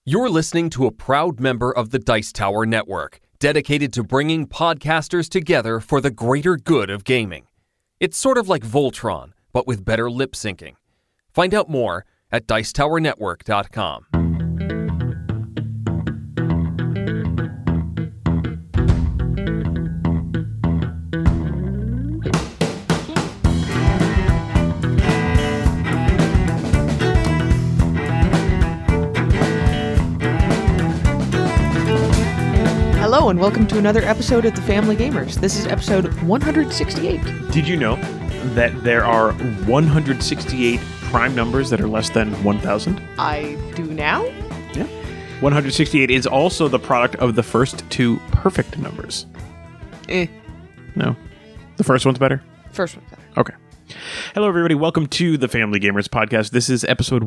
You're listening to a proud member of the Dice Tower Network, dedicated to bringing podcasters together for the greater good of gaming. It's sort of like Voltron, but with better lip syncing. Find out more at dicetowernetwork.com. Hello and welcome to another episode of The Family Gamers. This is episode 168. Did you know that there are 168 prime numbers that are less than 1,000? I do now? Yeah. 168 is also the product of the first two perfect numbers. No. The first one's better? First one's better. Okay. Hello, everybody. Welcome to the Family Gamers Podcast. This is episode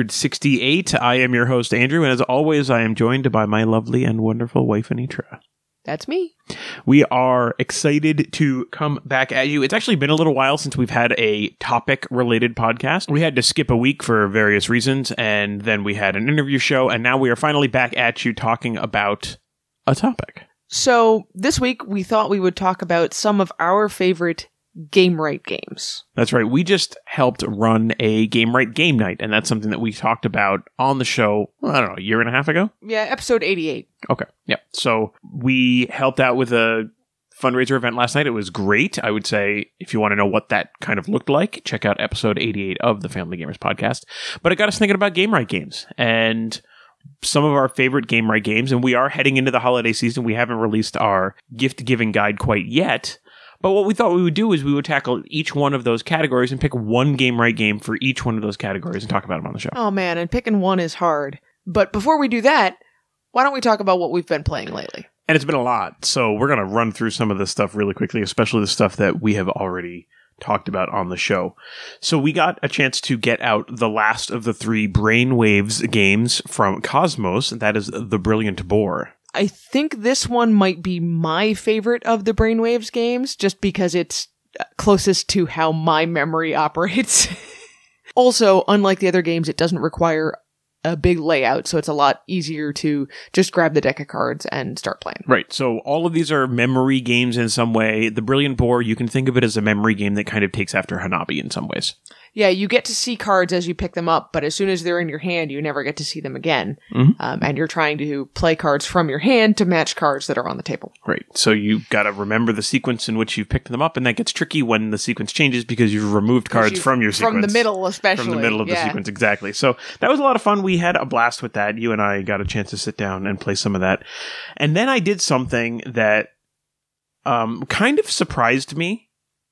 168. I am your host, Andrew, and as always, I am joined by my lovely and wonderful wife, Anitra. That's me. We are excited to come back at you. It's actually been a little while since we've had a topic-related podcast. We had to skip a week for various reasons, and then we had an interview show, and now we are finally back at you talking about a topic. So, this week we thought we would talk about some of our favorite Gamewright games. That's right. We just helped run a Gamewright game night, and that's something that we talked about on the show, I don't know, a year and a half ago? Yeah, episode 88. Okay. Yeah. So we helped out with a fundraiser event last night. It was great. I would say if you want to know what that kind of looked like, check out episode 88 of the Family Gamers Podcast. But it got us thinking about Gamewright games and some of our favorite Gamewright games. And we are heading into the holiday season. We haven't released our gift-giving guide quite yet. But what we thought we would do is we would tackle each one of those categories and pick one Gamewright game for each one of those categories and talk about them on the show. Oh man, and picking one is hard. But before we do that, why don't we talk about what we've been playing lately? And it's been a lot, so we're going to run through some of this stuff really quickly, especially the stuff that we have already talked about on the show. So we got a chance to get out the last of the three Brainwaves games from Cosmos, that is The Brilliant Boar. I think this one might be my favorite of the Brainwaves games, just because it's closest to how my memory operates. Also, unlike the other games, it doesn't require a big layout, so it's a lot easier to just grab the deck of cards and start playing. Right, so all of these are memory games in some way. The Brilliant Boar, you can think of it as a memory game that kind of takes after Hanabi in some ways. Yeah, you get to see cards as you pick them up, but as soon as they're in your hand, you never get to see them again. Mm-hmm. And you're trying to play cards from your hand to match cards that are on the table. Right, so you've got to remember the sequence in which you've picked them up, and that gets tricky when the sequence changes because you've removed cards from your sequence. From the middle, especially. From the middle of the sequence, exactly. So that was a lot of fun. We had a blast with that. You and I got a chance to sit down and play some of that. And then I did something that kind of surprised me.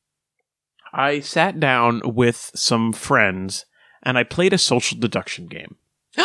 I sat down with some friends and I played a social deduction game.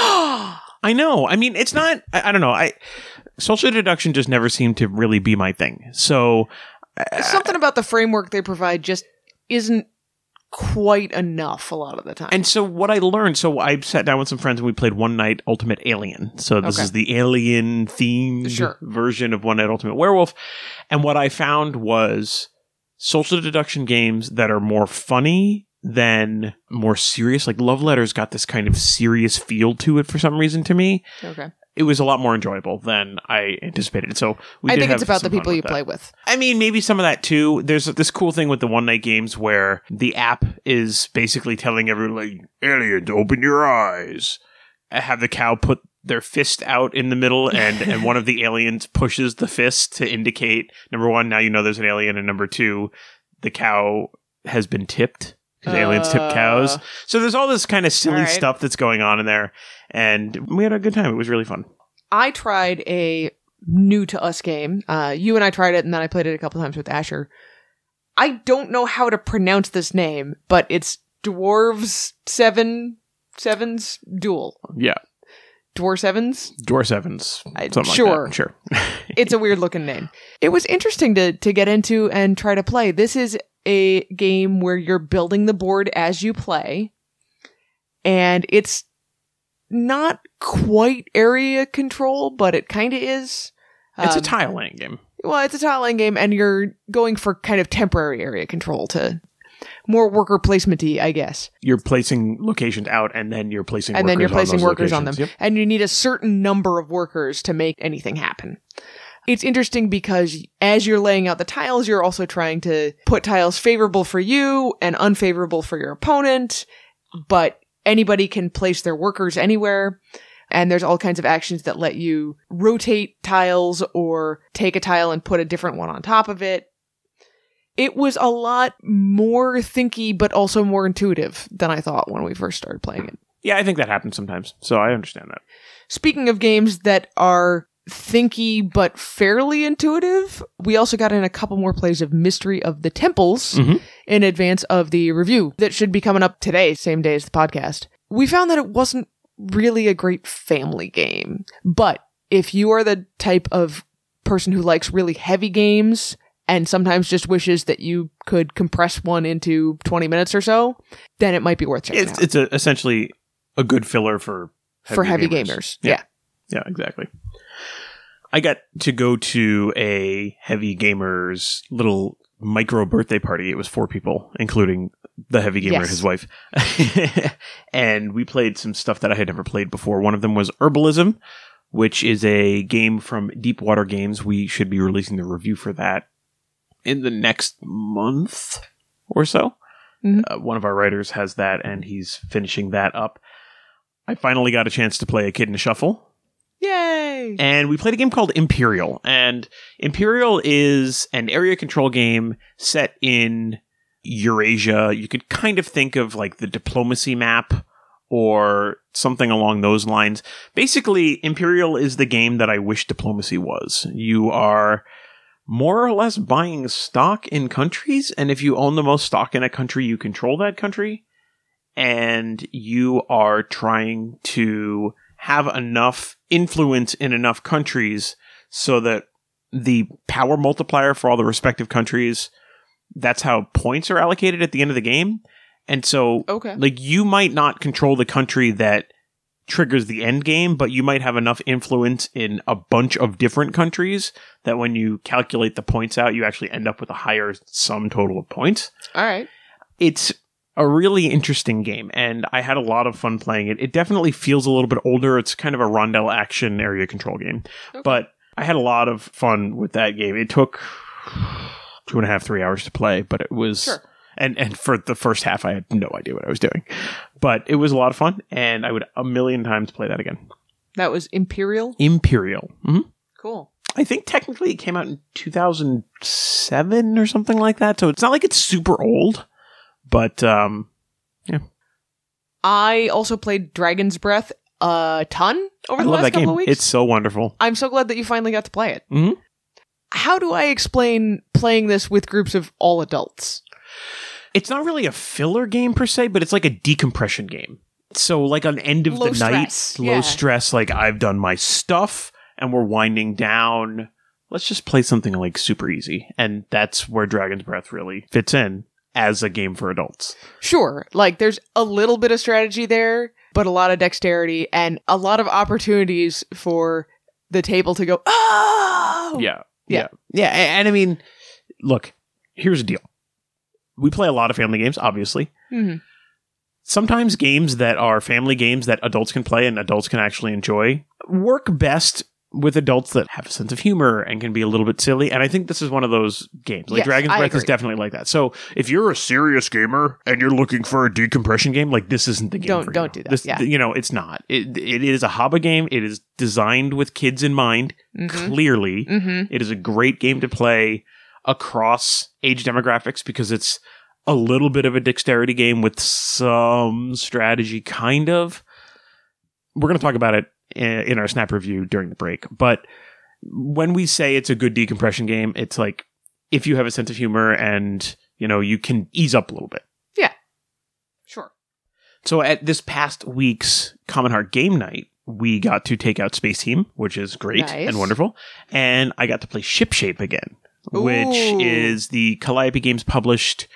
I know. I mean, it's not, I don't know. Social deduction just never seemed to really be my thing. So something about the framework they provide just isn't quite enough a lot of the time. And so what I learned, so I sat down with some friends and we played One Night Ultimate Alien. So this is the alien themed version of One Night Ultimate Werewolf. And what I found was social deduction games that are more funny than more serious. Like Love Letters got this kind of serious feel to it for some reason to me. Okay. It was a lot more enjoyable than I anticipated. So I think it's about the people you play with. I mean, maybe some of that too. There's this cool thing with the one night games where the app is basically telling everyone, like, aliens, open your eyes. Have the cow put their fist out in the middle, and one of the aliens pushes the fist to indicate, number one, now you know there's an alien, and number two, the cow has been tipped. Because aliens tip cows. So there's all this kind of silly stuff that's going on in there. And we had a good time. It was really fun. I tried a new to us game. You and I tried it, and then I played it a couple times with Asher. I don't know how to pronounce this name, but it's Dwarves Sevens Duel. Yeah. Dwarf Sevens? Dwarf Sevens. Something sure. like that. Sure. It's a weird looking name. It was interesting to get into and try to play. This is a game where you're building the board as you play, and it's not quite area control, but it kind of is. It's a tile laying game. Well, it's a tile laying game, and you're going for kind of temporary area control to more worker placement-y, I guess. You're placing locations out, and then you're placing And workers then you're placing on those workers on them. locations. Yep. And you need a certain number of workers to make anything happen. It's interesting because as you're laying out the tiles, you're also trying to put tiles favorable for you and unfavorable for your opponent, but anybody can place their workers anywhere. And there's all kinds of actions that let you rotate tiles or take a tile and put a different one on top of it. It was a lot more thinky, but also more intuitive than I thought when we first started playing it. Yeah, I think that happens sometimes. So I understand that. Speaking of games that are thinky but fairly intuitive, we also got in a couple more plays of Mystery of the Temples in advance of the review that should be coming up today, same day as the podcast. We found that it wasn't really a great family game, but if you are the type of person who likes really heavy games and sometimes just wishes that you could compress one into 20 minutes or so, then it might be worth checking out. It's essentially a good filler for heavy gamers. Yeah. Yeah, exactly. I got to go to a heavy gamer's little micro birthday party. It was 4 people, including the heavy gamer and his wife. And we played some stuff that I had never played before. One of them was Herbalism, which is a game from Deepwater Games. We should be releasing the review for that in the next month or so. One of our writers has that, and he's finishing that up. I finally got a chance to play A Kid in a Shuffle. Yay! And we played a game called Imperial. And Imperial is an area control game set in Eurasia. You could kind of think of like the diplomacy map or something along those lines. Basically, Imperial is the game that I wish diplomacy was. You are more or less buying stock in countries, and if you own the most stock in a country, you control that country. And you are trying to have enough influence in enough countries so that the power multiplier for all the respective countries, that's how points are allocated at the end of the game. And so, like, you might not control the country that triggers the end game, but you might have enough influence in a bunch of different countries that when you calculate the points out, you actually end up with a higher sum total of points. All right. It's a really interesting game, and I had a lot of fun playing it. It definitely feels a little bit older. It's kind of a rondel action area control game, but I had a lot of fun with that game. It took 2.5, 3 hours to play, but it was, and for the first half, I had no idea what I was doing, but it was a lot of fun, and I would a million times play that again. That was Imperial? Imperial. Mm-hmm. Cool. I think technically it came out in 2007 or something like that, so it's not like it's super old. But, yeah. I also played Dragon's Breath a ton over the last couple of weeks. It's so wonderful. I'm so glad that you finally got to play it. Mm-hmm. How do I explain playing this with groups of all adults? It's not really a filler game per se, but it's like a decompression game. So like on end of the night, low stress, like I've done my stuff and we're winding down. Let's just play something like super easy. And that's where Dragon's Breath really fits in as a game for adults. Sure. Like there's a little bit of strategy there, but a lot of dexterity and a lot of opportunities for the table to go, oh! Yeah. And I mean, look, here's the deal. We play a lot of family games, obviously. Mm-hmm. Sometimes games that are family games that adults can play and adults can actually enjoy work best with adults that have a sense of humor and can be a little bit silly. And I think this is one of those games. Like Dragon's Breath is definitely like that. So if you're a serious gamer and you're looking for a decompression game, like this isn't the game for you. Don't do that. You know, it's not. It is a hobby game. It is designed with kids in mind, clearly. Mm-hmm. It is a great game to play across age demographics because it's a little bit of a dexterity game with some strategy, kind of. We're going to talk about it in our snap review during the break. But when we say it's a good decompression game, it's like if you have a sense of humor and, you know, you can ease up a little bit. Yeah. Sure. So at this past week's Common Heart Game Night, we got to take out Space Team, which is great and wonderful. And I got to play Shipshape again, which is the Calliope Games published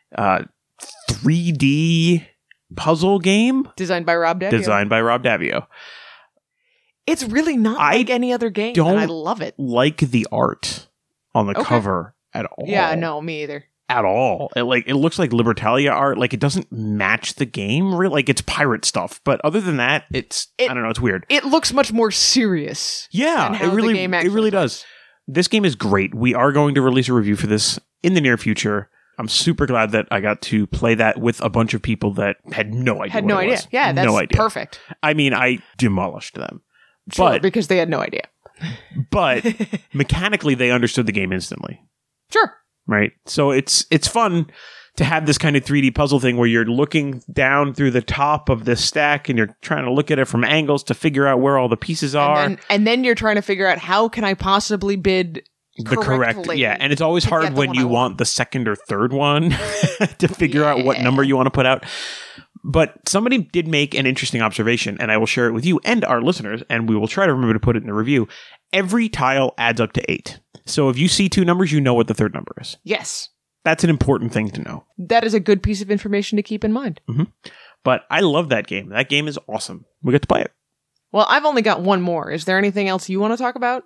3D puzzle game. Designed by Rob Daviau. It's really not like any other game, and I love it. Like the art on the cover at all. Yeah, no, me either. at all. It looks like Libertalia art. Like, it doesn't match the game. Really, like, it's pirate stuff. But other than that, I don't know. It's weird. It looks much more serious. Yeah, it really does. This game is great. We are going to release a review for this in the near future. I'm super glad that I got to play that with a bunch of people that had no idea. Yeah, that's perfect. I mean, I demolished them. Sure, because they had no idea. But mechanically, they understood the game instantly. Sure. Right? So it's fun to have this kind of 3D puzzle thing where you're looking down through the top of this stack and you're trying to look at it from angles to figure out where all the pieces are. And then you're trying to figure out how can I possibly bid the correct, yeah. And it's always hard when you want the second or third one to figure out what number you want to put out. But somebody did make an interesting observation, and I will share it with you and our listeners, and we will try to remember to put it in the review. Every tile adds up to 8. So if you see 2 numbers, you know what the third number is. Yes. That's an important thing to know. That is a good piece of information to keep in mind. Mm-hmm. But I love that game. That game is awesome. We get to play it. Well, I've only got one more. Is there anything else you want to talk about?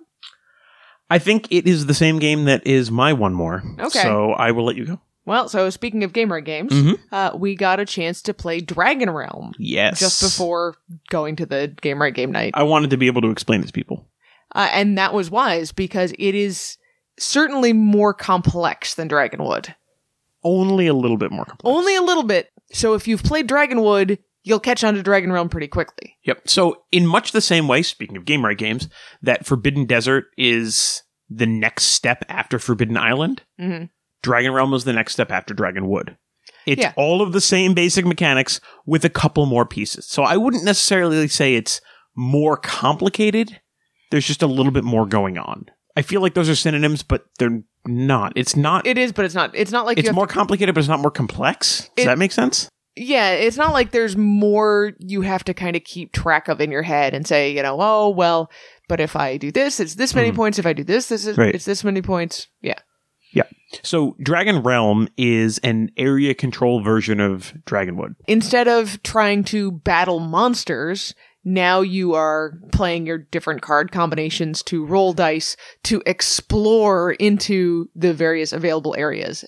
I think it is the same game that is my one more. Okay. So I will let you go. Well, so speaking of Gamerite games, we got a chance to play Dragon Realm. Yes. Just before going to the Gamerite game night. I wanted to be able to explain it to people. And that was wise, because it is certainly more complex than Dragonwood. Only a little bit more complex. Only a little bit. So if you've played Dragonwood, you'll catch on to Dragon Realm pretty quickly. Yep. So in much the same way, speaking of Gamerite games, that Forbidden Desert is the next step after Forbidden Island. Mm-hmm. Dragon Realm was the next step after Dragonwood. It's all of the same basic mechanics with a couple more pieces. So I wouldn't necessarily say it's more complicated. There's just a little bit more going on. I feel like those are synonyms, but they're not. It's not. It is, but it's not. It's not like it's more complicated, but it's not more complex. Does that make sense? Yeah, it's not like there's more you have to kind of keep track of in your head and say, oh, well, but if I do this, it's this many points. If I do this, it's this many points. Yeah. Yeah. So Dragon Realm is an area control version of Dragonwood. Instead of trying to battle monsters, now you are playing your different card combinations to roll dice to explore into the various available areas.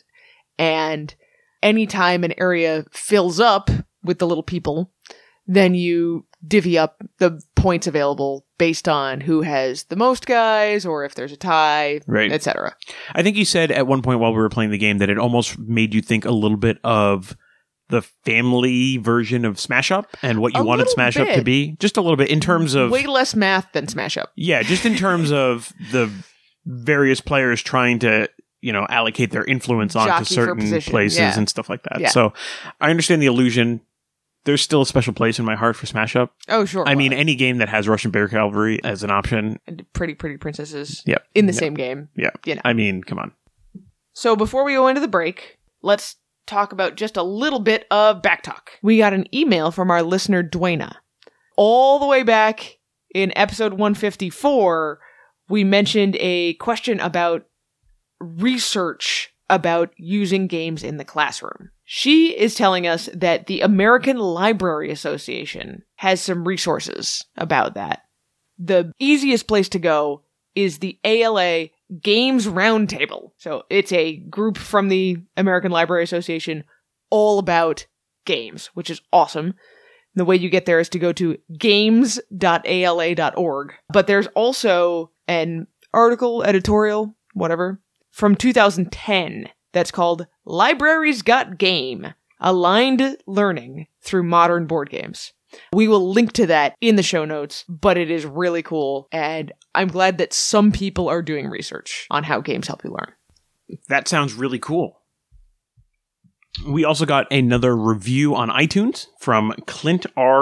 And anytime an area fills up with the little people, then you divvy up the points available based on who has the most guys, or if there's a tie, etc. I think you said at one point while we were playing the game that it almost made you think a little bit of the family version of Smash Up and what you wanted Smash Up to be. Just a little bit in terms of... Way less math than Smash Up. Yeah, just in terms of the various players trying to, allocate their influence onto certain places and stuff like that. Yeah. So I understand the illusion. There's still a special place in my heart for Smash Up. Oh, sure. I mean, any game that has Russian Bear Cavalry as an option. And pretty princesses in the same game. Yeah. I mean, come on. So before we go into the break, let's talk about just a little bit of Backtalk. We got an email from our listener, Dwayna. All the way back in episode 154, we mentioned a question about research about using games in the classroom. She is telling us that the American Library Association has some resources about that. The easiest place to go is the ALA Games Roundtable. So it's a group from the American Library Association all about games, which is awesome. The way you get there is to go to games.ala.org. But there's also an editorial, whatever, from 2010 that's called Libraries Got Game, Aligned Learning Through Modern Board Games. We will link to that in the show notes, but it is really cool, and I'm glad that some people are doing research on how games help you learn. That sounds really cool. We also got another review on iTunes from Clint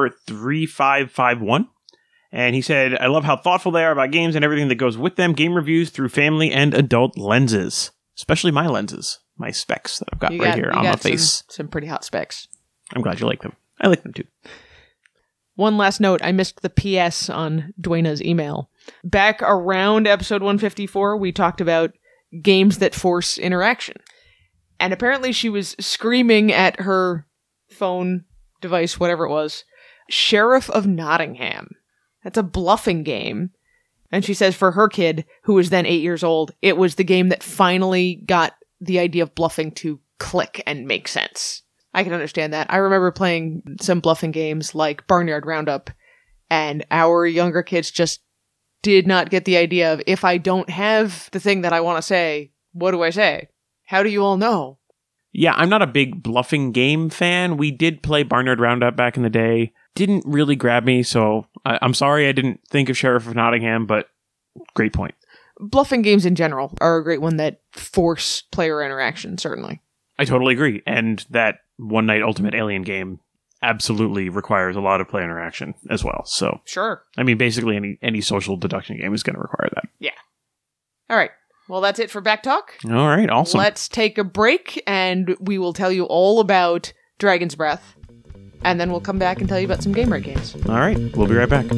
R3551. And he said, I love how thoughtful they are about games and everything that goes with them. Game reviews through family and adult lenses. Especially my lenses. My specs that I've got here on my face. Some pretty hot specs. I'm glad you like them. I like them too. One last note. I missed the PS on Dwayna's email. Back around episode 154, we talked about games that force interaction. And apparently she was screaming at her phone device, whatever it was, Sheriff of Nottingham. That's a bluffing game. And she says for her kid, who was then 8 years old, it was the game that finally got the idea of bluffing to click and make sense. I can understand that. I remember playing some bluffing games like Barnyard Roundup, and our younger kids just did not get the idea of, if I don't have the thing that I want to say, what do I say? How do you all know? Yeah, I'm not a big bluffing game fan. We did play Barnyard Roundup back in the day. Didn't really grab me, so I'm sorry I didn't think of Sheriff of Nottingham, but great point. Bluffing games in general are a great one that force player interaction, certainly. I totally agree. And that One Night Ultimate Alien game absolutely requires a lot of player interaction as well. So, sure. I mean, basically any social deduction game is going to require that. Yeah. All right. Well, that's it for Back Talk. All right. Awesome. Let's take a break, and we will tell you all about Dragon's Breath. And then we'll come back and tell you about some Game Right games. All right. We'll be right back.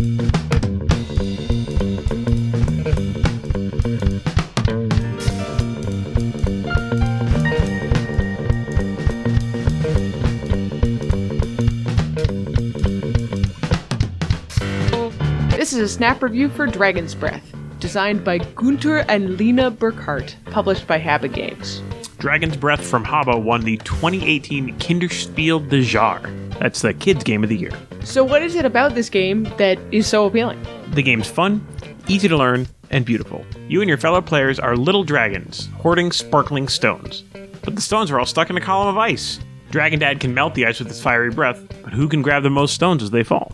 This is a snap review for Dragon's Breath, designed by Gunther and Lena Burkhardt, published by Habba Games. Dragon's Breath from Habba won the 2018 Kinderspiel des Jahres. That's the kids' game of the year. So what is it about this game that is so appealing? The game's fun, easy to learn, and beautiful. You and your fellow players are little dragons, hoarding sparkling stones. But the stones are all stuck in a column of ice. Dragon Dad can melt the ice with his fiery breath, but who can grab the most stones as they fall?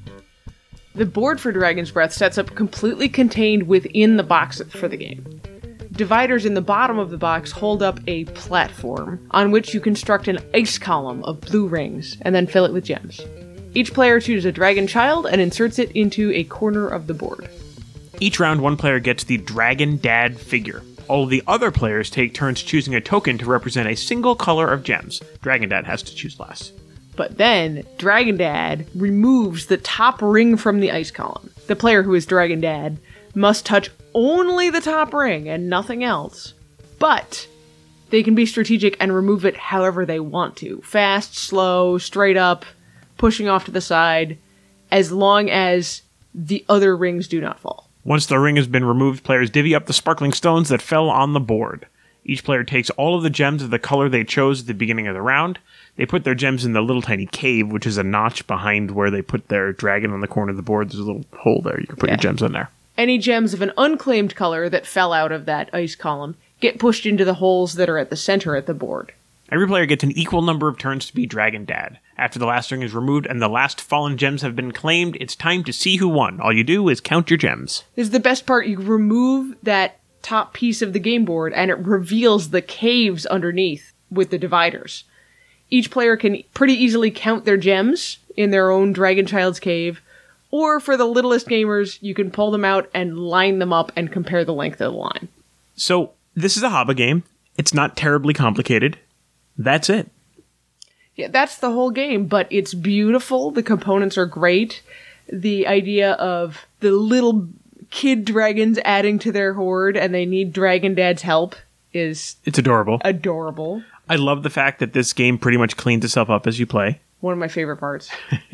The board for Dragon's Breath sets up completely contained within the box for the game. Dividers in the bottom of the box hold up a platform on which you construct an ice column of blue rings and then fill it with gems. Each player chooses a dragon child and inserts it into a corner of the board. Each round, one player gets the Dragon Dad figure. All of the other players take turns choosing a token to represent a single color of gems. Dragon Dad has to choose last. But then, Dragon Dad removes the top ring from the ice column. The player who is Dragon Dad must touch only the top ring and nothing else. But they can be strategic and remove it however they want to. Fast, slow, straight up, pushing off to the side, as long as the other rings do not fall. Once the ring has been removed, players divvy up the sparkling stones that fell on the board. Each player takes all of the gems of the color they chose at the beginning of the round. They put their gems in the little tiny cave, which is a notch behind where they put their dragon on the corner of the board. There's a little hole there. You can put your gems in there. Any gems of an unclaimed color that fell out of that ice column get pushed into the holes that are at the center of the board. Every player gets an equal number of turns to be Dragon Dad. After the last ring is removed and the last fallen gems have been claimed, it's time to see who won. All you do is count your gems. This is the best part. You remove that top piece of the game board and it reveals the caves underneath with the dividers. Each player can pretty easily count their gems in their own Dragon Child's cave, or for the littlest gamers, you can pull them out and line them up and compare the length of the line. So, this is a Habba game. It's not terribly complicated. That's it. Yeah, that's the whole game, but it's beautiful. The components are great. The idea of the little kid dragons adding to their horde and they need Dragon Dad's help is... It's adorable. Adorable. I love the fact that this game pretty much cleans itself up as you play. One of my favorite parts.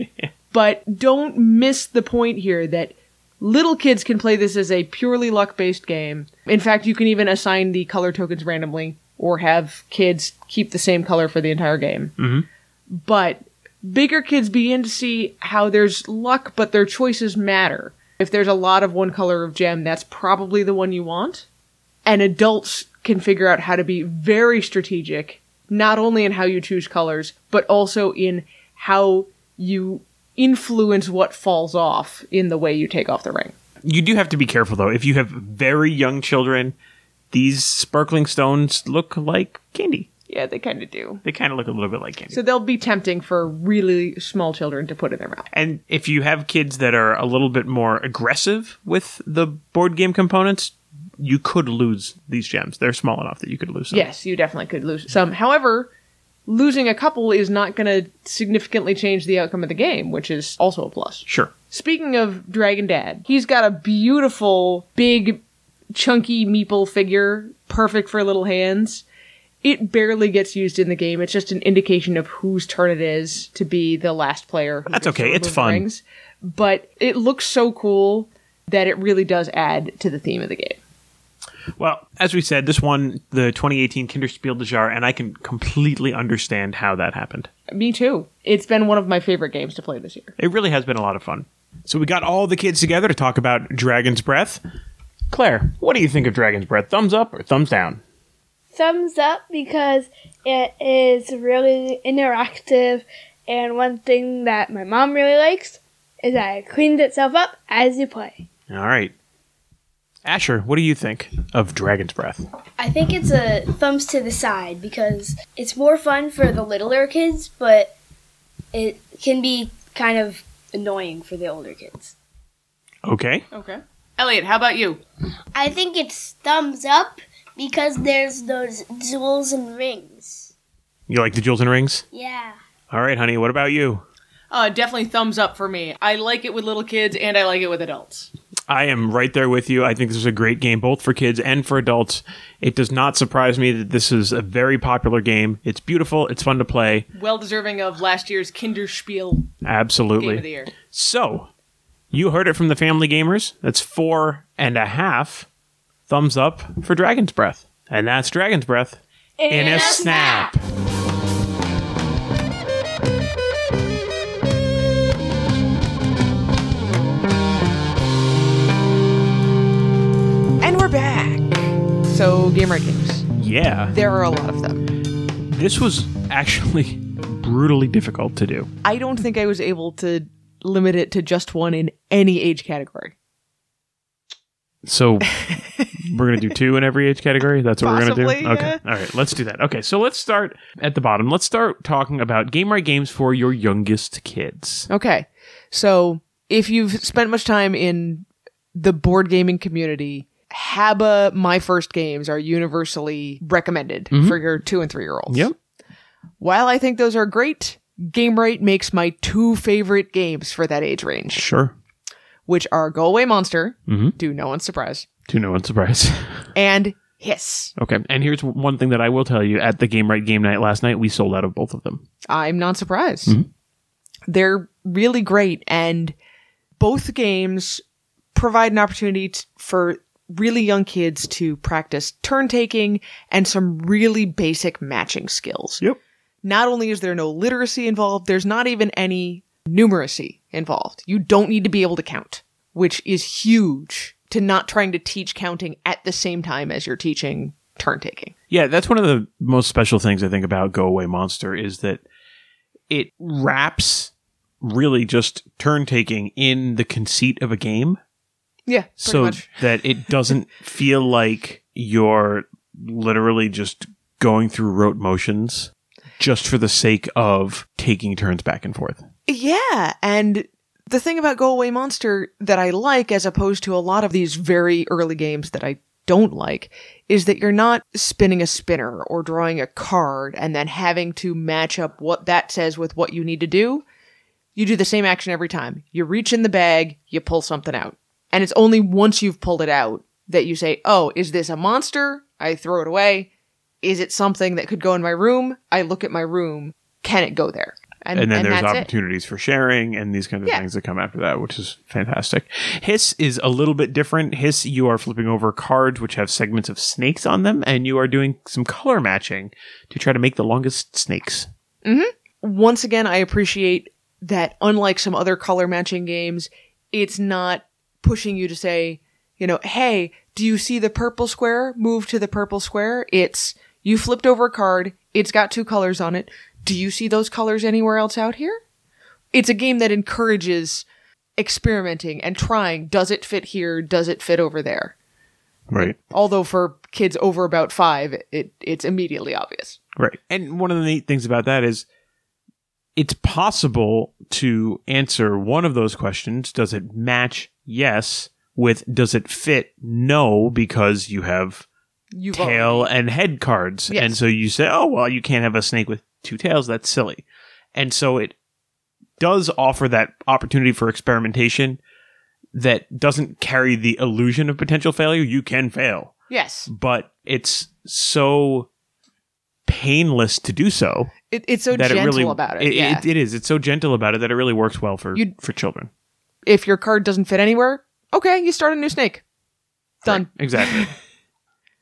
But don't miss the point here that little kids can play this as a purely luck-based game. In fact, you can even assign the color tokens randomly or have kids keep the same color for the entire game. Mm-hmm. But bigger kids begin to see how there's luck, but their choices matter. If there's a lot of one color of gem, that's probably the one you want. And adults can figure out how to be very strategic, not only in how you choose colors, but also in how you influence what falls off in the way you take off the ring. You do have to be careful, though. If you have very young children, these sparkling stones look like candy. Yeah, they kind of do. They kind of look a little bit like candy. So they'll be tempting for really small children to put in their mouth. And if you have kids that are a little bit more aggressive with the board game components, you could lose these gems. They're small enough that you could lose some. Yes, you definitely could lose some. However, losing a couple is not going to significantly change the outcome of the game, which is also a plus. Sure. Speaking of Dragon Dad, he's got a beautiful, big, chunky meeple figure, perfect for little hands. It barely gets used in the game. It's just an indication of whose turn it is to be the last player. That's okay. It's fun. But it looks so cool that it really does add to the theme of the game. Well, as we said, this won the 2018 Kinderspiel des Jahres, and I can completely understand how that happened. Me too. It's been one of my favorite games to play this year. It really has been a lot of fun. So we got all the kids together to talk about Dragon's Breath. Claire, what do you think of Dragon's Breath? Thumbs up or thumbs down? Thumbs up, because it is really interactive, and one thing that my mom really likes is that it cleans itself up as you play. All right. Asher, what do you think of Dragon's Breath? I think it's a thumbs to the side because it's more fun for the littler kids, but it can be kind of annoying for the older kids. Okay. Okay. Elliot, how about you? I think it's thumbs up because there's those jewels and rings. You like the jewels and rings? Yeah. All right, honey, what about you? Definitely thumbs up for me. I like it with little kids and I like it with adults. I am right there with you. I think this is a great game, both for kids and for adults. It does not surprise me that this is a very popular game. It's beautiful. It's fun to play. Well deserving of last year's Kinderspiel Absolutely. Game of the Year. So, you heard it from the Family Gamers. That's 4.5 thumbs up for Dragon's Breath. And that's Dragon's Breath in a snap. And we're back. So, Game Right Games. Yeah. There are a lot of them. This was actually brutally difficult to do. I don't think I was able to limit it to just one in any age category. So we're going to do 2 in every age category? That's what we're going to do? Possibly, Okay. yeah. All right. Let's do that. Okay. So let's start at the bottom. Let's start talking about Game Right Games for your youngest kids. Okay. So, if you've spent much time in the board gaming community, HABA My First Games are universally recommended for your 2 and 3-year-olds. Yep. While I think those are great, Game Right makes my 2 favorite games for that age range, Sure. which are Go Away Monster, Mhm. to no one's surprise, To no one's surprise. and Hiss. Okay. And here's one thing that I will tell you. At the Game Right game night last night, we sold out of both of them. I'm not surprised. They're really great, and both games provide an opportunity for really young kids to practice turn-taking and some really basic matching skills. Yep. Not only is there no literacy involved, there's not even any numeracy involved. You don't need to be able to count, which is huge to not trying to teach counting at the same time as you're teaching turn-taking. Yeah, that's one of the most special things I think about Go Away Monster is that it wraps really just turn-taking in the conceit of a game. Yeah, pretty So much. that it doesn't feel like you're literally just going through rote motions just for the sake of taking turns back and forth. Yeah, and the thing about Go Away Monster that I like, as opposed to a lot of these very early games that I don't like, is that you're not spinning a spinner or drawing a card and then having to match up what that says with what you need to do. You do the same action every time. You reach in the bag, you pull something out. And it's only once you've pulled it out that you say, oh, is this a monster? I throw it away. Is it something that could go in my room? I look at my room. Can it go there? And then there's that's it. opportunities for sharing and these kinds of Yeah. things that come after that, which is fantastic. Hiss is a little bit different. Hiss, you are flipping over cards which have segments of snakes on them, and you are doing some color matching to try to make the longest snakes. Once again, I appreciate that unlike some other color matching games, it's not pushing you to say, you know, hey, do you see the purple square? Move to the purple square. It's, you flipped over a card. It's got 2 colors on it. Do you see those colors anywhere else out here? It's a game that encourages experimenting and trying. Does it fit here? Does it fit over there? Right. Although for kids over about 5, it's immediately obvious. Right. And one of the neat things about that is it's possible to answer one of those questions. Does it match? Yes. With does it fit? No, because you have You've tail and head cards. Yes. And so you say, oh, well, you can't have a snake with 2 tails. That's silly. And so it does offer that opportunity for experimentation that doesn't carry the illusion of potential failure. You can fail, Yes. but it's so painless to do so. It's so that gentle it really, about it. Yeah. It is. It's so gentle about it that it really works well for children. If your card doesn't fit anywhere, okay, you start a new snake. Done. Right, exactly.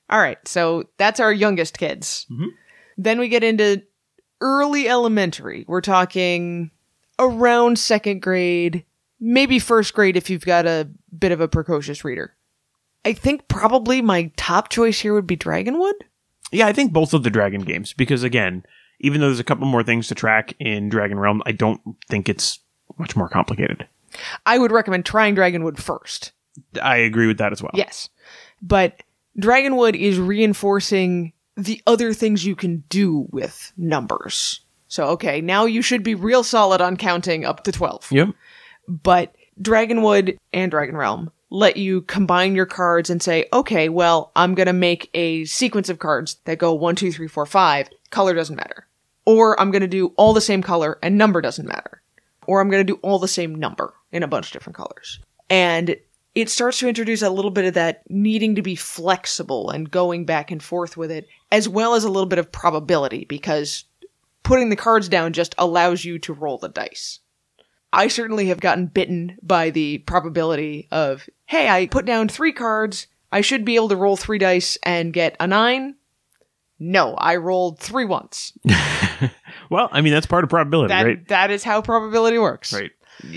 All right, so that's our youngest kids. Mhm. Then we get into early elementary. We're talking around 2nd grade, maybe 1st grade if you've got a bit of a precocious reader. I think probably my top choice here would be Dragonwood. Yeah, I think both of the Dragon games, because again, even though there's a couple more things to track in Dragon Realm, I don't think it's much more complicated. I would recommend trying Dragonwood first. I agree with that as well. Yes. But Dragonwood is reinforcing the other things you can do with numbers. So, okay, now you should be real solid on counting up to 12. Yep. But Dragonwood and Dragon Realm let you combine your cards and say, okay, well, I'm going to make a sequence of cards that go 1, 2, 3, 4, 5. Color doesn't matter. Or I'm going to do all the same color and number doesn't matter. Or I'm going to do all the same number in a bunch of different colors. And it starts to introduce a little bit of that needing to be flexible and going back and forth with it, as well as a little bit of probability, because putting the cards down just allows you to roll the dice. I certainly have gotten bitten by the probability of, hey, I put down 3 cards, I should be able to roll 3 dice and get a 9. No, I rolled 3 once. Well, I mean, that's part of probability, right? That is how probability works. Right.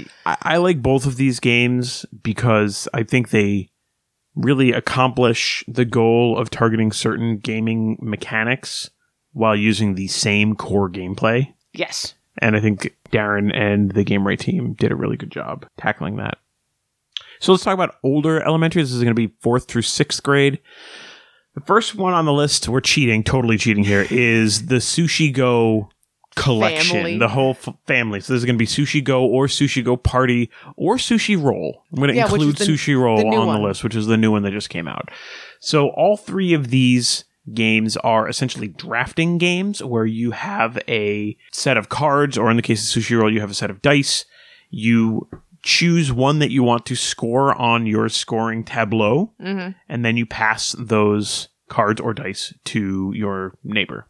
I like both of these games because I think they really accomplish the goal of targeting certain gaming mechanics while using the same core gameplay. Yes. And I think Darren and the Game Right team did a really good job tackling that. So let's talk about older elementary. This is going to be 4th through 6th grade. The first one on the list, we're totally cheating here, is the Sushi Go collection. Family. The whole family. So this is going to be Sushi Go or Sushi Go Party or Sushi Roll. I'm going to include Sushi Roll on the list, which is the new one that just came out. So all 3 of these games are essentially drafting games where you have a set of cards, or in the case of Sushi Roll, you have a set of dice. You choose one that you want to score on your scoring tableau, and then you pass those cards or dice to your neighbor.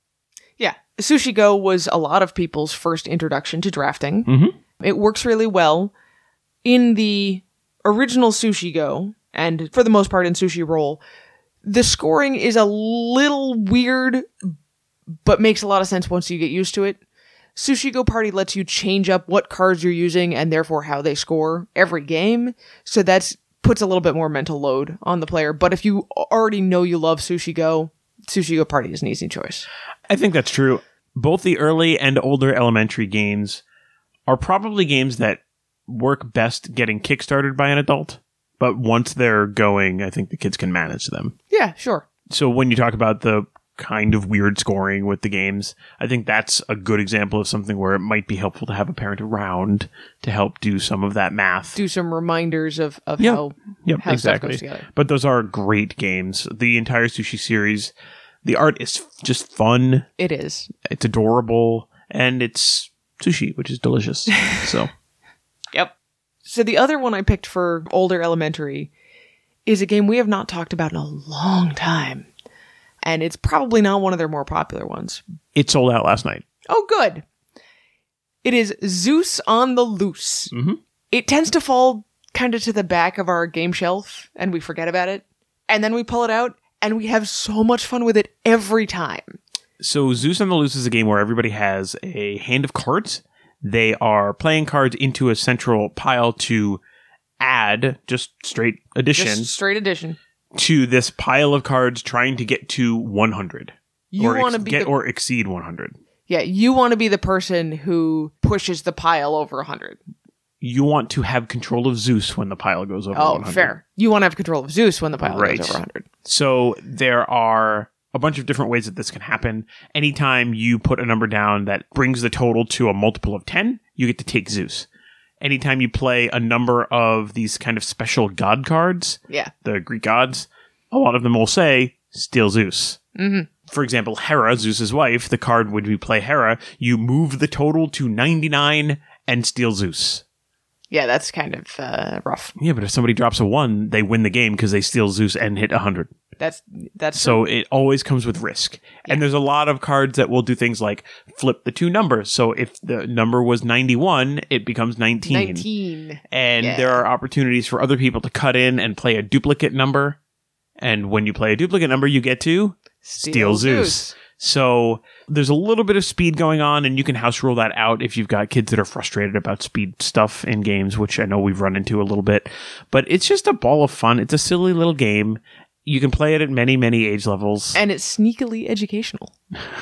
Yeah. Sushi Go was a lot of people's first introduction to drafting. Mm-hmm. It works really well. In the original Sushi Go, and for the most part in Sushi Roll, the scoring is a little weird, but makes a lot of sense once you get used to it. Sushi Go Party lets you change up what cards you're using and therefore how they score every game. So that puts a little bit more mental load on the player. But if you already know you love Sushi Go Party is an easy choice. I think that's true. Both the early and older elementary games are probably games that work best getting kickstarted by an adult. But once they're going, I think the kids can manage them. Yeah, sure. So when you talk about the kind of weird scoring with the games, I think that's a good example of something where it might be helpful to have a parent around to help do some of that math. Do some reminders of Yep. how Yep, stuff exactly. goes together. But those are great games. The entire Sushi series, the art is just fun. It is. It's adorable, and it's sushi, which is delicious. So, Yep. So the other one I picked for older elementary is a game we have not talked about in a long time. And it's probably not one of their more popular ones. it sold out last night. Oh, good. It is Zeus on the Loose. Mm-hmm. It tends to fall kind of to the back of our game shelf, and we forget about it. And then we pull it out, and we have so much fun with it every time. So Zeus on the Loose is a game where everybody has a hand of cards. They are playing cards into a central pile to add, just straight addition, Just straight addition. to this pile of cards trying to get to 100. You want to be or exceed 100. Yeah, you want to be the person who pushes the pile over 100. You want to have control of Zeus when the pile goes over Oh, 100. fair. You want to have control of Zeus when the pile Right. goes over 100. So there are a bunch of different ways that this can happen. Anytime you put a number down that brings the total to a multiple of 10, you get to take Zeus. Anytime you play a number of these kind of special god cards, Yeah. the Greek gods, a lot of them will say, steal Zeus. Mm-hmm. For example, Hera, Zeus's wife, the card when you play Hera, you move the total to 99 and steal Zeus. Yeah, that's kind of rough. Yeah, but if somebody drops a 1, they win the game because they steal Zeus and hit 100. That's So it always comes with risk. And there's a lot of cards that will do things like flip the 2 numbers. So if the number was 91, it becomes 19. 19. And Yeah. there are opportunities for other people to cut in and play a duplicate number. And when you play a duplicate number, you get to steal Zeus. So there's a little bit of speed going on, and you can house rule that out if you've got kids that are frustrated about speed stuff in games, which I know we've run into a little bit. But it's just a ball of fun. It's a silly little game. You can play it at many, many age levels. And it's sneakily educational.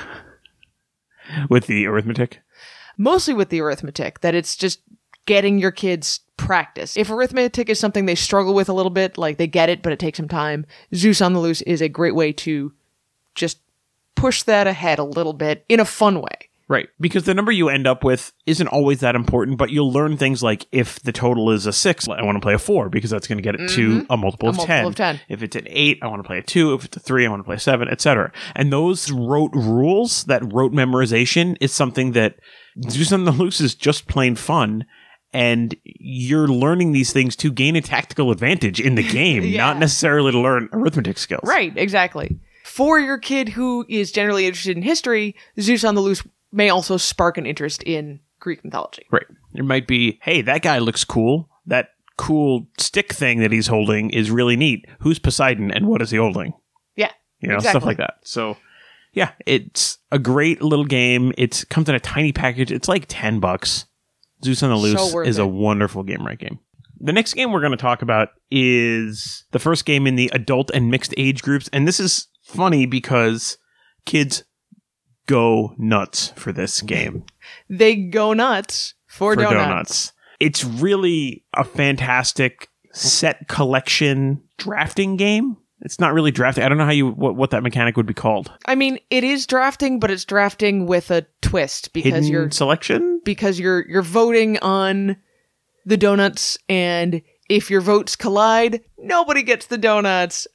With the arithmetic? Mostly with the arithmetic, that it's just getting your kids practice. If arithmetic is something they struggle with a little bit, like they get it, but it takes some time, Zeus on the Loose is a great way to just push that ahead a little bit in a fun way. Right. Because the number you end up with isn't always that important, but you'll learn things like if the total is a 6, I want to play a 4 because that's going to get it to a multiple of 10. If it's an 8, I want to play a 2. If it's a 3, I want to play a 7, etc. And those rote rules, that rote memorization, is something that Zeus on the Loose is just plain fun. And you're learning these things to gain a tactical advantage in the game, not necessarily to learn arithmetic skills. Right, exactly. For your kid who is generally interested in history, Zeus on the Loose may also spark an interest in Greek mythology. Right. It might be, hey, that guy looks cool. That cool stick thing that he's holding is really neat. Who's Poseidon and what is he holding? Yeah, stuff like that. So, yeah, it's a great little game. It comes in a tiny package. It's like $10. Zeus on the Loose is a wonderful game right game. The next game we're going to talk about is the first game in the adult and mixed age groups. And this is funny because kids go nuts for this game. They go nuts for donuts. It's really a fantastic set collection drafting game. It's not really drafting. I don't know what that mechanic would be called. I mean, it is drafting, but it's drafting with a twist because Hidden selection? Because you're voting on the donuts, and if your votes collide, nobody gets the donuts.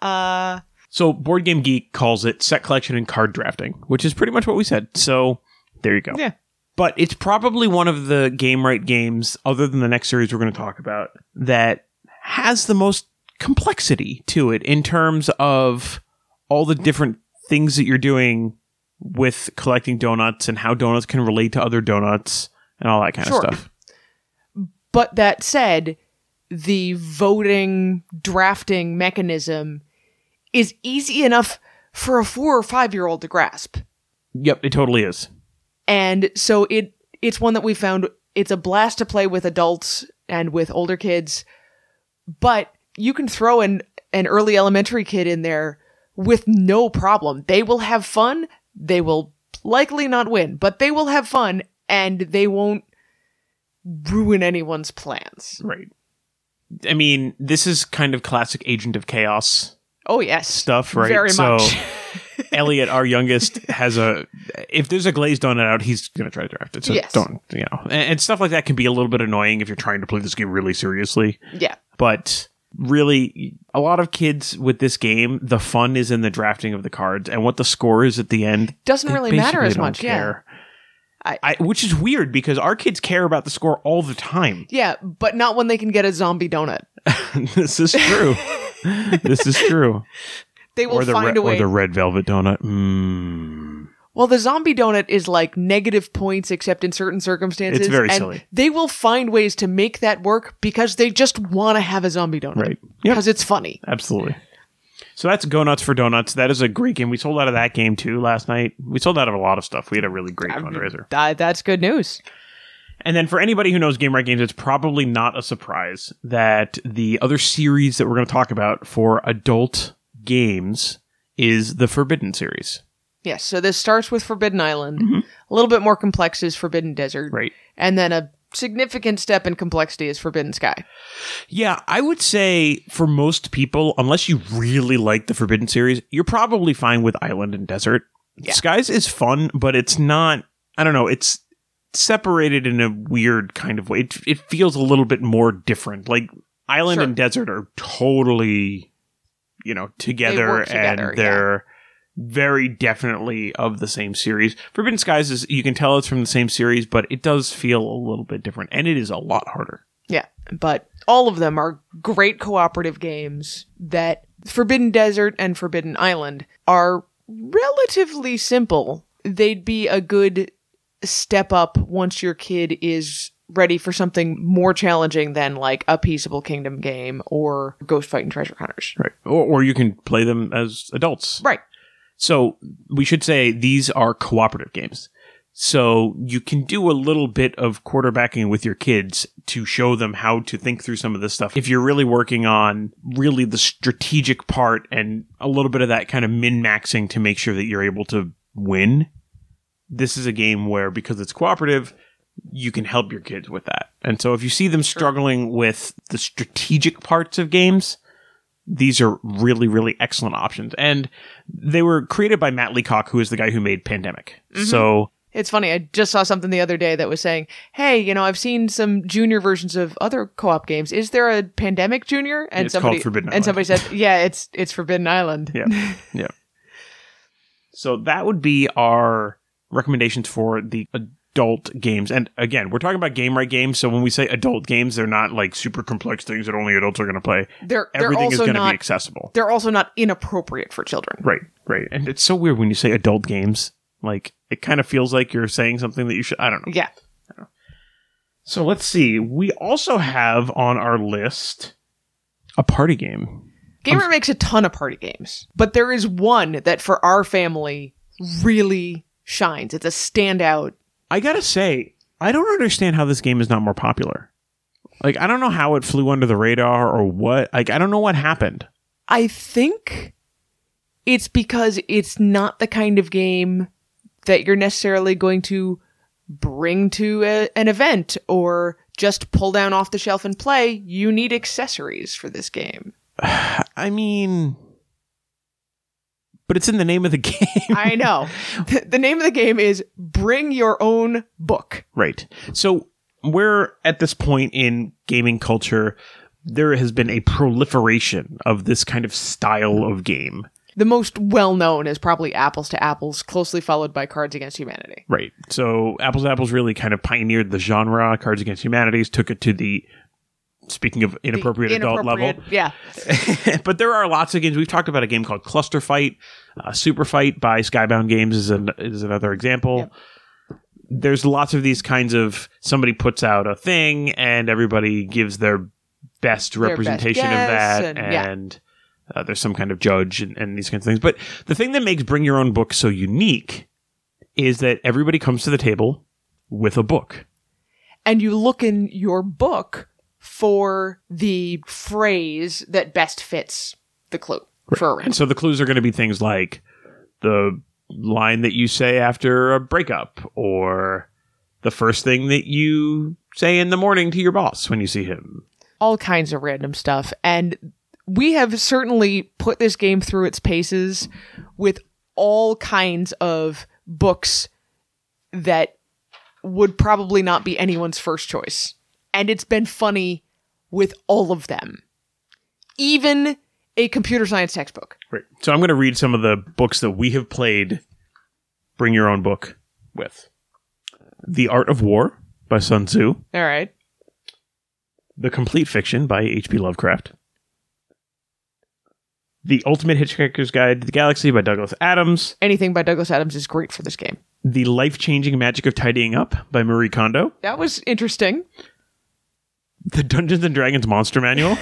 So Board Game Geek calls it set collection and card drafting, which is pretty much what we said. So there you go. Yeah. But it's probably one of the Game Right games, other than the next series we're going to talk about, that has the most complexity to it in terms of all the different things that you're doing with collecting donuts and how donuts can relate to other donuts and all that kind of stuff. But that said, the voting drafting mechanism is easy enough for a 4 or 5 year old to grasp. Yep, it totally is. And so it's one that we found it's a blast to play with adults and with older kids, but you can throw an early elementary kid in there with no problem. They will have fun. They will likely not win, but they will have fun, and they won't ruin anyone's plans. Right. I mean, this is kind of classic Agent of Chaos. Oh, yes. Stuff, right? Very much. So Elliot, our youngest, has if there's a glazed donut out, he's going to try to draft it. So don't, and stuff like that can be a little bit annoying if you're trying to play this game really seriously. Yeah. But really, a lot of kids with this game, the fun is in the drafting of the cards, and what the score is at the end doesn't really matter as much. Care. Yeah. Which is weird because our kids care about the score all the time. Yeah, but not when they can get a zombie donut. This is true. This is true. They will find a way. Or the red velvet donut. Well, the zombie donut is like negative points except in certain circumstances. It's very silly. They will find ways to make that work because they just want to have a zombie donut. Right. Because it's funny. Absolutely. So that's Go Nuts for Donuts. That is a great game. We sold out of that game too last night. We sold out of a lot of stuff. We had a really great fundraiser. That's good news. And then for anybody who knows Game Right Games, it's probably not a surprise that the other series that we're going to talk about for adult games is the Forbidden series. Yes, so this starts with Forbidden Island. A little bit more complex is Forbidden Desert. Right. And then a significant step in complexity is Forbidden Sky. Yeah, I would say for most people, unless you really like the Forbidden series, you're probably fine with Island and Desert. Yeah. Skies is fun, but it's not, I don't know, it's separated in a weird kind of way. It feels a little bit more different. Like Island and Desert are totally, together, and they're very definitely of the same series. Forbidden Skies is, you can tell it's from the same series, but it does feel a little bit different, and it is a lot harder. Yeah, but all of them are great cooperative games that Forbidden Desert and Forbidden Island are relatively simple. They'd be a good step up once your kid is ready for something more challenging than like a Peaceable Kingdom game or Ghost Fight and Treasure Hunters. Right. Or you can play them as adults. Right. So we should say these are cooperative games. So you can do a little bit of quarterbacking with your kids to show them how to think through some of this stuff. If you're really working on really the strategic part and a little bit of that kind of min-maxing to make sure that you're able to win, this is a game where, because it's cooperative, you can help your kids with that. And so if you see them struggling with the strategic parts of games, these are really, really excellent options. And they were created by Matt Leacock, who is the guy who made Pandemic. Mm-hmm. So it's funny. I just saw something the other day that was saying, hey, I've seen some junior versions of other co-op games. Is there a Pandemic Junior? And it's called Forbidden Island. And somebody said, yeah, it's Forbidden Island. Yeah. Yeah. So that would be our recommendations for the adult games. And again, we're talking about Gamewright games. So when we say adult games, they're not like super complex things that only adults are going to play. Everything is going to be accessible. They're also not inappropriate for children. Right. Right. And it's so weird when you say adult games. Like, it kind of feels like you're saying something that you should... I don't know. Yeah. So let's see. We also have on our list a party game. Gamer makes a ton of party games, but there is one that for our family really shines. It's a standout. I gotta say, I don't understand how this game is not more popular. Like, I don't know how it flew under the radar or what. Like, I don't know what happened. I think it's because it's not the kind of game that you're necessarily going to bring to an event or just pull down off the shelf and play. You need accessories for this game. I mean, but it's in the name of the game. I know. The name of the game is Bring Your Own Book. Right. So we're at this point in gaming culture, there has been a proliferation of this kind of style of game. The most well-known is probably Apples to Apples, closely followed by Cards Against Humanity. Right. So Apples to Apples really kind of pioneered the genre. Cards Against Humanity took it to the, speaking of inappropriate adult level. Yeah. But there are lots of games. We've talked about a game called Cluster Fight. Super Fight by Skybound Games is another example. Yep. There's lots of these kinds of, somebody puts out a thing and everybody gives their best representation of that. And there's some kind of judge and these kinds of things. But the thing that makes Bring Your Own Book so unique is that everybody comes to the table with a book. And you look in your book for the phrase that best fits the clue for a round. And so the clues are going to be things like the line that you say after a breakup, or the first thing that you say in the morning to your boss when you see him. All kinds of random stuff. And we have certainly put this game through its paces with all kinds of books that would probably not be anyone's first choice. And it's been funny with all of them. Even a computer science textbook. Right. So I'm going to read some of the books that we have played Bring Your Own Book with. The Art of War by Sun Tzu. All right. The Complete Fiction by H.P. Lovecraft. The Ultimate Hitchhiker's Guide to the Galaxy by Douglas Adams. Anything by Douglas Adams is great for this game. The Life-Changing Magic of Tidying Up by Marie Kondo. That was interesting. The Dungeons and Dragons Monster Manual.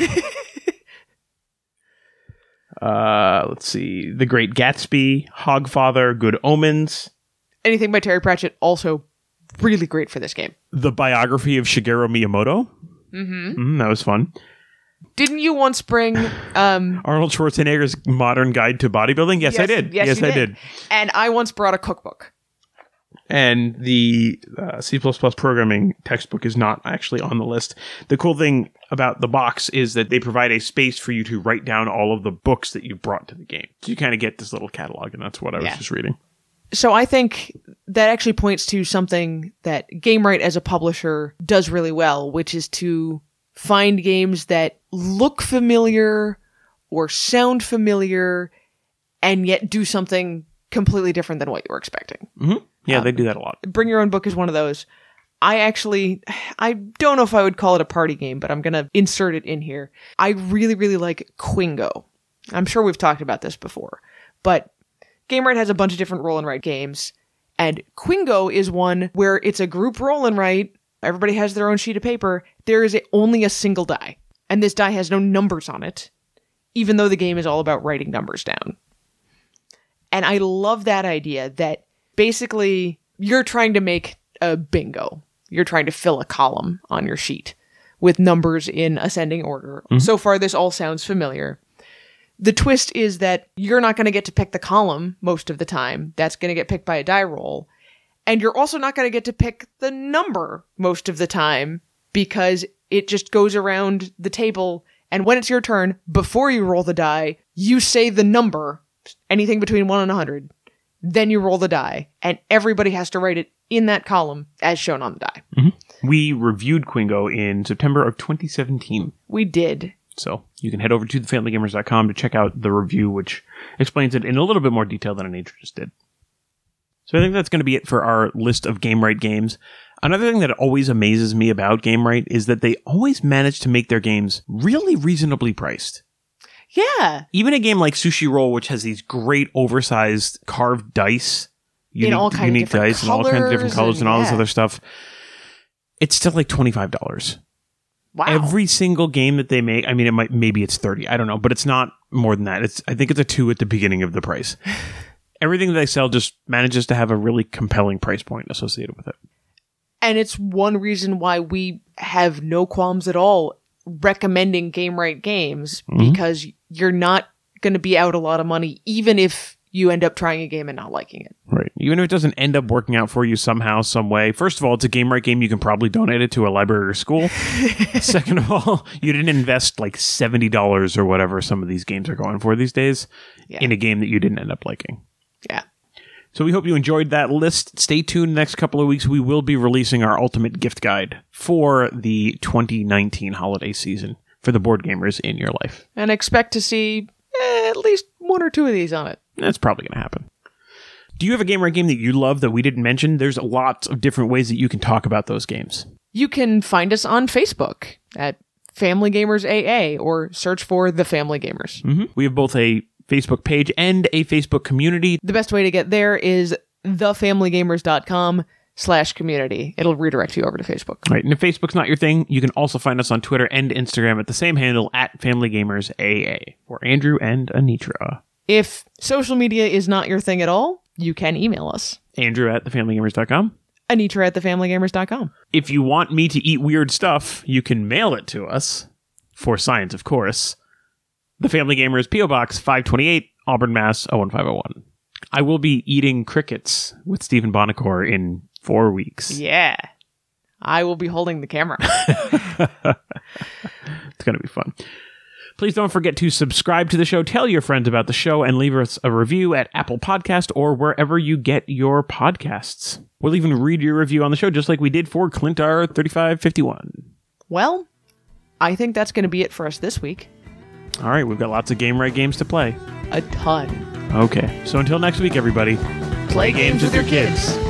Let's see. The Great Gatsby, Hogfather, Good Omens. Anything by Terry Pratchett, also really great for this game. The Biography of Shigeru Miyamoto. That was fun. Didn't you once bring Arnold Schwarzenegger's Modern Guide to Bodybuilding? Yes, I did. Yes, I did. And I once brought a cookbook. And the C++ programming textbook is not actually on the list. The cool thing about the box is that they provide a space for you to write down all of the books that you brought to the game. So you kind of get this little catalog, and that's what I was just reading. So I think that actually points to something that Gamewright as a publisher does really well, which is to find games that look familiar or sound familiar and yet do something completely different than what you were expecting. Mm-hmm. Yeah, they do that a lot. Bring Your Own Book is one of those. I don't know if I would call it a party game, but I'm going to insert it in here. I really, really like Quingo. I'm sure we've talked about this before, but Gamewright has a bunch of different roll and write games, and Quingo is one where it's a group roll and write Everybody has their own sheet of paper. There is only a single die. And this die has no numbers on it, even though the game is all about writing numbers down. And I love that idea that basically you're trying to make a bingo. You're trying to fill a column on your sheet with numbers in ascending order. Mm-hmm. So far, this all sounds familiar. The twist is that you're not going to get to pick the column most of the time. That's going to get picked by a die roll. And you're also not going to get to pick the number most of the time because it just goes around the table. And when it's your turn, before you roll the die, you say the number, anything between 1 and 100. Then you roll the die. And everybody has to write it in that column as shown on the die. Mm-hmm. We reviewed Quingo in September of 2017. We did. So you can head over to thefamilygamers.com to check out the review, which explains it in a little bit more detail than Anitra just did. So I think that's going to be it for our list of Gamewright games. Another thing that always amazes me about Gamewright is that they always manage to make their games really reasonably priced. Yeah. Even a game like Sushi Roll, which has these great oversized carved dice, in all kinds of different dice and all kinds of different colors and all this other stuff, it's still like $25. Wow. Every single game that they make, I mean, maybe it's 30, I don't know, but it's not more than that. I think it's a 2 at the beginning of the price. Everything that they sell just manages to have a really compelling price point associated with it. And it's one reason why we have no qualms at all recommending Gamewright games, because you're not going to be out a lot of money, even if you end up trying a game and not liking it. Right. Even if it doesn't end up working out for you somehow, some way. First of all, it's a Gamewright game. You can probably donate it to a library or school. Second of all, you didn't invest like $70 or whatever some of these games are going for these days in a game that you didn't end up liking. Yeah. So we hope you enjoyed that list. Stay tuned. Next couple of weeks, we will be releasing our ultimate gift guide for the 2019 holiday season for the board gamers in your life. And expect to see at least 1 or 2 of these on it. That's probably going to happen. Do you have a Gamewright game that you love that we didn't mention? There's lots of different ways that you can talk about those games. You can find us on Facebook at Family Gamers AA or search for The Family Gamers. Mm-hmm. We have both a Facebook page and a Facebook community. The best way to get there is thefamilygamers.com/community. It'll redirect you over to Facebook. Right. And if Facebook's not your thing, you can also find us on Twitter and Instagram at the same handle at Family Gamers AA for Andrew and Anitra. If social media is not your thing at all, you can email us. Andrew at thefamilygamers.com. Anitra at thefamilygamers.com. If you want me to eat weird stuff, you can mail it to us. For science, of course. The Family Gamers, P.O. Box 528, Auburn, Mass. 01501. I will be eating crickets with Stephen Bonacore in 4 weeks. Yeah. I will be holding the camera. It's going to be fun. Please don't forget to subscribe to the show, tell your friends about the show, and leave us a review at Apple Podcast or wherever you get your podcasts. We'll even read your review on the show, just like we did for Clintar 3551. Well, I think that's going to be it for us this week. All right, we've got lots of Gamewright games to play. A ton. Okay, so until next week, everybody, Play games with your kids.